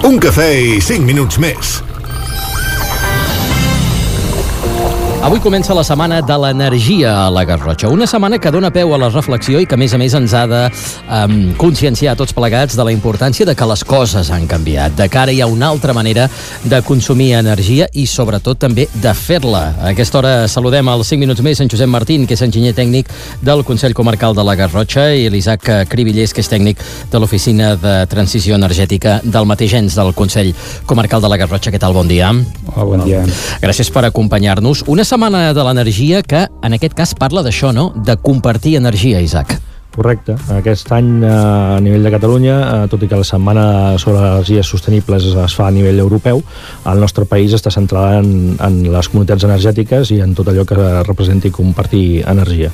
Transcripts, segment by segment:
Un cafè i 5 minuts més. Avui comença la setmana de l'energia a la Garrotxa. Una setmana que dona peu a la reflexió i que, a més ens ha de conscienciar a tots plegats de la importància de que les coses han canviat, de que ara hi ha una altra manera de consumir energia i, sobretot, també de fer-la. A aquesta hora saludem als 5 minuts més en Josep Martín, que és enginyer tècnic del Consell Comarcal de la Garrotxa, i l'Isaac Cribillers, que és tècnic de l'Oficina de Transició Energètica del mateix ens del Consell Comarcal de la Garrotxa. Què tal? Bon dia. Hola, bon dia. Gràcies per acompanyar-nos. Una setmana de l'energia que, en aquest cas, parla d'això, no?, de compartir energia, Isaac. Correcte. Aquest any, a nivell de Catalunya, tot i que la setmana sobre energies sostenibles es fa a nivell europeu, el nostre país està centrada en les comunitats energètiques i en tot allò que representi compartir energia.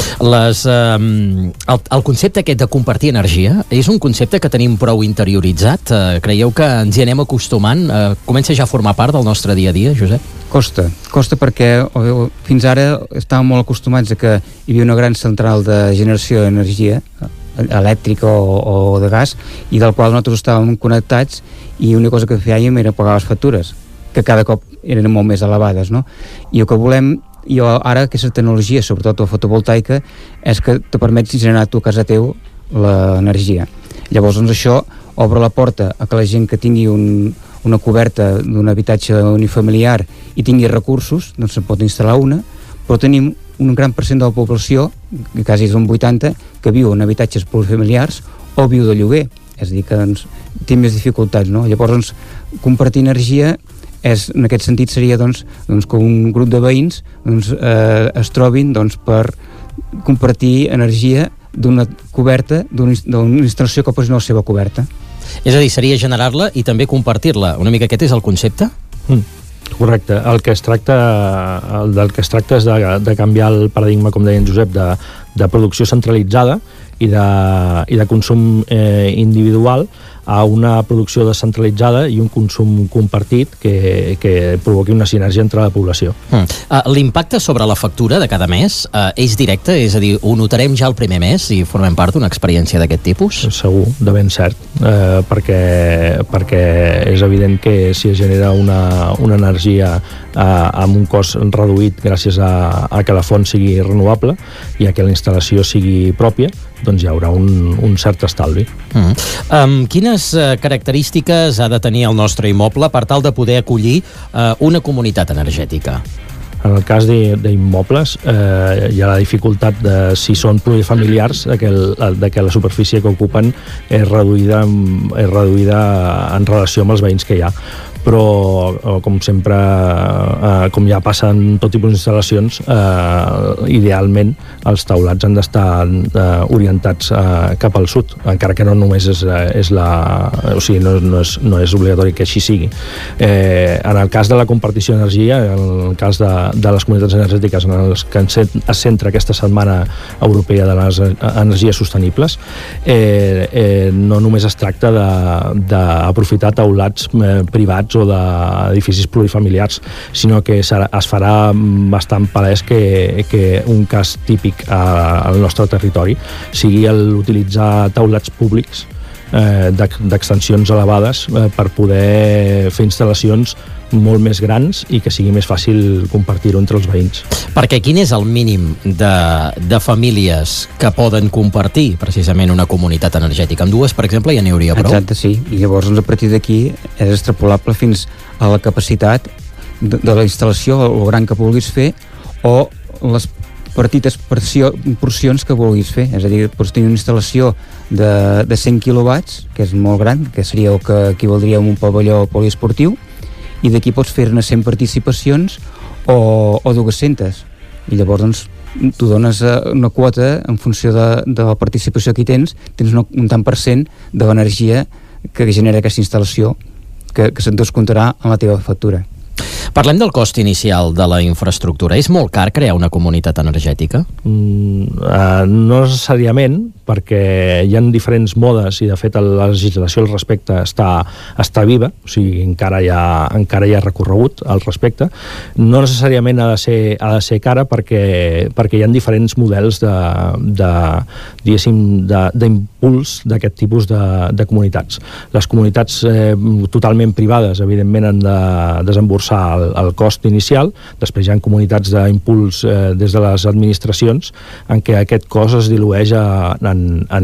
El concepte aquest de compartir energia és un concepte que tenim prou interioritzat? Creieu que ens hi anem acostumant? Comença ja a formar part del nostre dia a dia, Josep? Costa perquè fins ara estàvem molt acostumats a que hi havia una gran central de generació d'energia elèctrica o de gas, i del qual nosaltres estàvem connectats, i l'única cosa que fèiem era pagar les factures, que cada cop eren molt més elevades, no? I el que volem ara, aquesta tecnologia, sobretot la fotovoltaica, és que te permets generar tu a casa teu l'energia. Llavors, doncs, això obre la porta a que la gent que tingui una coberta d'un habitatge unifamiliar i tingui recursos, doncs se'n pot instal·lar una, però tenim un gran percent de la població, que quasi és un 80%, que viu en habitatges polifamiliars o viu de lloguer, és a dir, que doncs, té més dificultats, no? Llavors, doncs, compartir energia en aquest sentit seria doncs, que un grup de veïns es trobin per compartir energia d'una coberta, d'una instal·lació que posi la seva coberta. És a dir, seria generar-la i també compartir-la. Una mica aquest és el concepte? Correcte. Del que es tracta és de canviar el paradigma, com deia en Josep, de producció centralitzada i de consum individual a una producció descentralitzada i un consum compartit que provoqui una sinergia entre la població. L'impacte sobre la factura de cada mes és directe? És a dir, ho notarem ja el primer mes i formem part d'una experiència d'aquest tipus? Segur, de ben cert, perquè és evident que si es genera una energia amb un cost reduït gràcies a que la font sigui renovable i a que la instal·lació sigui pròpia, doncs hi haurà un cert estalvi. Quines característiques ha de tenir el nostre immoble per tal de poder acollir una comunitat energètica? En el cas d'immobles hi ha la dificultat de, si són plurifamiliars, de que la superfície que ocupen és reduïda en relació amb els veïns que hi ha. Però, com sempre, com ja passa en tot tipus d'instal·lacions, idealment els taulats han d'estar orientats cap al sud, encara que no només no és obligatori que així sigui. En el cas de la compartició d'energia, en el cas de les comunitats energètiques en els que es centra aquesta setmana europea de les energies sostenibles, no només es tracta d'aprofitar taulats privats o d'edificis plurifamiliars, sinó que es farà bastant palès que un cas típic al nostre territori sigui l'utilitzar taulats públics d'extensions elevades per poder fer instal·lacions molt més grans i que sigui més fàcil compartir-ho entre els veïns. Perquè quin és el mínim de famílies que poden compartir precisament una comunitat energètica? Amb dues, per exemple, ja n'hi hauria prou? Exacte, sí. I llavors, a partir d'aquí, és extrapolable fins a la capacitat de la instal·lació, el gran que vulguis fer, o les petites porcions que vulguis fer. És a dir, pots tenir una instal·lació de 100 quilowatts, que és molt gran, que seria el que equivaldria a un pavelló poliesportiu, i d'aquí pots fer-ne 100 participacions o 200. I llavors, doncs, tu dones una quota en funció de la participació que hi tens un tant per cent de l'energia que genera aquesta instal·lació que se't descomptarà en la teva factura. Parlem del cost inicial de la infraestructura. És molt car crear una comunitat energètica? No necessàriament, perquè hi ha diferents modes i de fet la legislació al respecte està viva, o sigui, encara hi ha recorregut al respecte. No necessàriament ha de ser cara perquè hi ha diferents models d'impuls d'aquest tipus de comunitats. Les comunitats totalment privades, evidentment, han de desemborsar el cost inicial. Després hi ha comunitats d'impuls des de les administracions en què aquest cost es dilueix en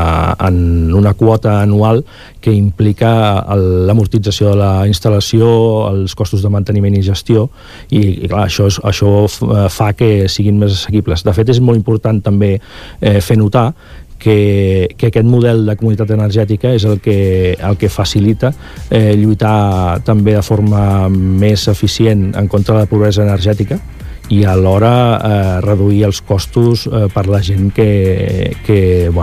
una quota anual que implica l'amortització de la instal·lació, els costos de manteniment i gestió, i clar, això fa que siguin més assequibles. De fet, és molt important també fer notar que aquest model de comunitat energètica és el que facilita lluitar també de forma més eficient en contra de la pobresa energètica i alhora reduir els costos per la gent que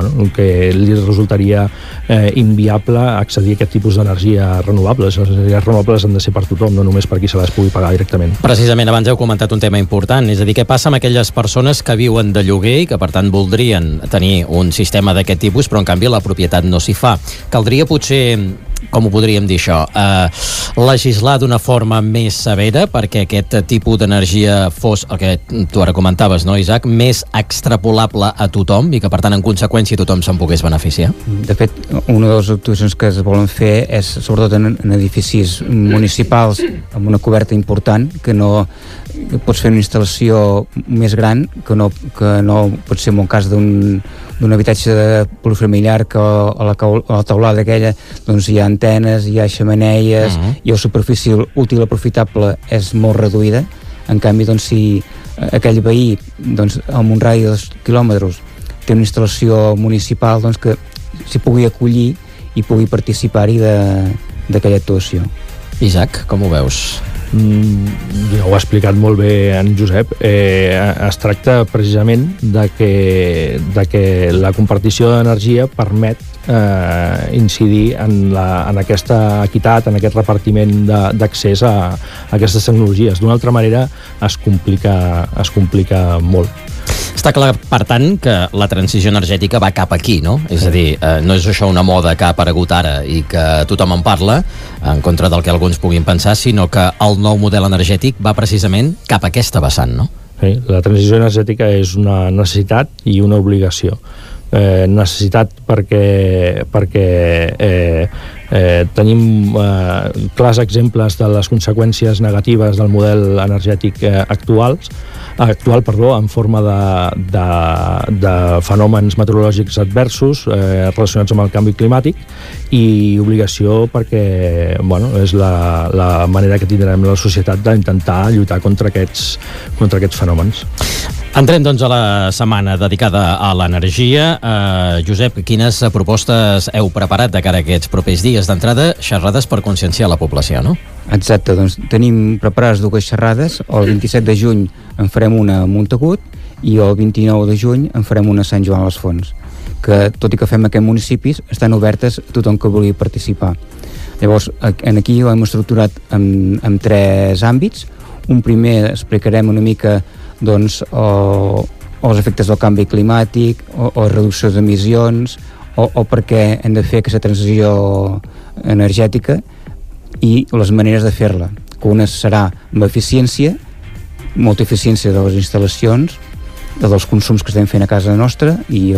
li resultaria inviable accedir a aquest tipus d'energia renovables. Les energies renovables han de ser per tothom, no només per qui se les pugui pagar directament. Precisament, abans heu comentat un tema important, és a dir, què passa amb aquelles persones que viuen de lloguer i que per tant voldrien tenir un sistema d'aquest tipus, però en canvi la propietat no s'hi fa. Caldria potser, com ho podríem dir això, legislar d'una forma més severa perquè aquest tipus d'energia fos, el que tu ara comentaves, no, Isaac, més extrapolable a tothom i que per tant en conseqüència tothom se'n pogués beneficiar? De fet, una de les actuacions que es volen fer és sobretot en edificis municipals amb una coberta important, que pots fer una instal·lació més gran que no pot ser en el cas d'un habitatge polifamiliar que a la teulada aquella doncs hi ha antenes, hi ha xemeneies i la superfície útil aprofitable és molt reduïda. En canvi, doncs, si aquell veí doncs, amb un radi de 2 quilòmetres té una instal·lació municipal, doncs que s'hi pugui acollir i pugui participar-hi d'aquella actuació. Isaac, com ho veus? Ja ho ha explicat molt bé en Josep. Es tracta precisament de que la compartició d'energia permet incidir en aquesta equitat, en aquest repartiment d'accés a aquestes tecnologies. D'una altra manera es complica molt. Està clar, per tant, que la transició energètica va cap aquí, no? És a dir, no és això una moda que ha aparegut ara i que tothom en parla, en contra del que alguns puguin pensar, sinó que el nou model energètic va precisament cap a aquesta vessant, no? Sí, la transició energètica és una necessitat i una obligació. Necessitat perquè tenim clars exemples de les conseqüències negatives del model energètic actual en forma de fenòmens meteorològics adversos relacionats amb el canvi climàtic, i obligació perquè és la manera que tindrem la societat d'intentar lluitar contra aquests fenòmens. Entrem, doncs, a la setmana dedicada a l'energia. Josep, quines propostes heu preparat de cara a aquests propers dies? D'entrada, xerrades per conscienciar la població, no? Exacte, doncs tenim preparades 2 xerrades. El 27 de juny en farem una a Montagut i el 29 de juny en farem una a Sant Joan les Fonts, que tot i que fem aquests municipis estan obertes a tothom que vulgui participar. Llavors, aquí ho hem estructurat en 3 àmbits. Un primer explicarem una mica doncs, els efectes del canvi climàtic o reducció d'emissions o per què hem de fer aquesta transició energètica i les maneres de fer-la, que una serà amb eficiència, molta eficiència de les instal·lacions, dels consums que estem fent a casa nostra i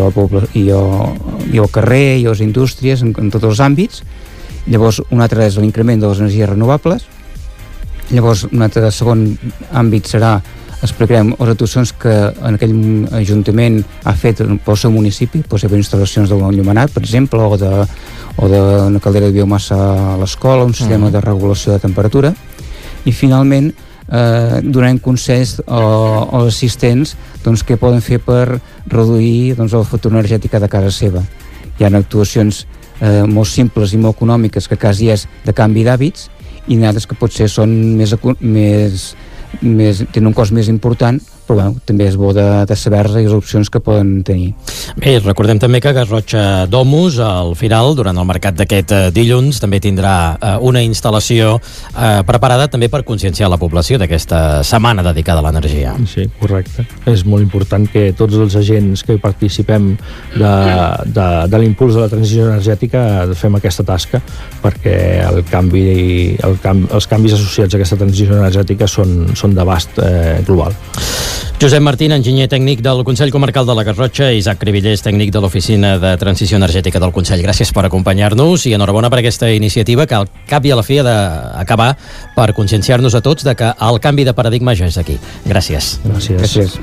al carrer i a les indústries, en tots els àmbits. Llavors, un altre és l'increment de les energies renovables. Llavors, un altre segon àmbit serà explicarem les actuacions que en aquell ajuntament ha fet pel seu municipi, pot ser per instal·lacions d'un enllumenat, per exemple, o d'una caldera de biomassa a l'escola, un sistema de regulació de temperatura. I finalment donarem consells als assistents doncs, què poden fer per reduir doncs, la factura energètica de casa seva. Hi ha actuacions molt simples i molt econòmiques que quasi és de canvi d'hàbits, i d'altres que potser són tenen un cost més important, però bueno, també és bo de saber les opcions que poden tenir. Bé, recordem també que Garrotxa Domus, al final, durant el mercat d'aquest dilluns, també tindrà una instal·lació preparada també per conscienciar la població d'aquesta setmana dedicada a l'energia. Sí, correcte. És molt important que tots els agents que participem de l'impuls de la transició energètica fem aquesta tasca, perquè els canvis associats a aquesta transició energètica són d'abast global. Josep Martín, enginyer tècnic del Consell Comarcal de la Garrotxa, i Isaac Cribillers, tècnic de l'Oficina de Transició Energètica del Consell. Gràcies per acompanyar-nos i enhorabona per aquesta iniciativa que al cap i a la fi ha d'acabar per conscienciar-nos a tots de que el canvi de paradigma ja és aquí. Gràcies. Gràcies.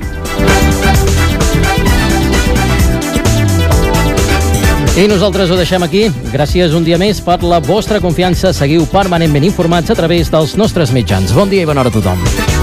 I nosaltres ho deixem aquí. Gràcies un dia més per la vostra confiança. Seguiu permanentment informats a través dels nostres mitjans. Bon dia i bona hora a tothom.